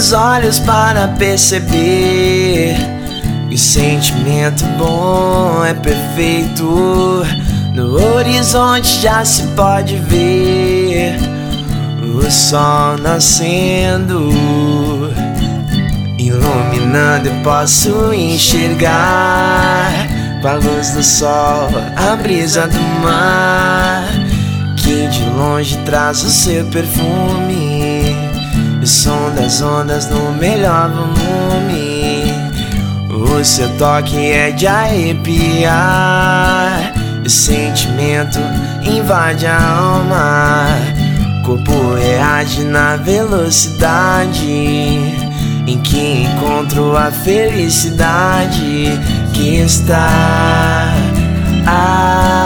os olhos para perceber que o sentimento bom é perfeito. No horizonte já se pode ver o sol nascendo, iluminando eu posso enxergar com a luz do sol a brisa do mar, que de longe traz o seu perfume, o som das ondas no melhor volume. O seu toque é de arrepiar, o sentimento invade a alma, o corpo reage na velocidade em que encontro a felicidade que está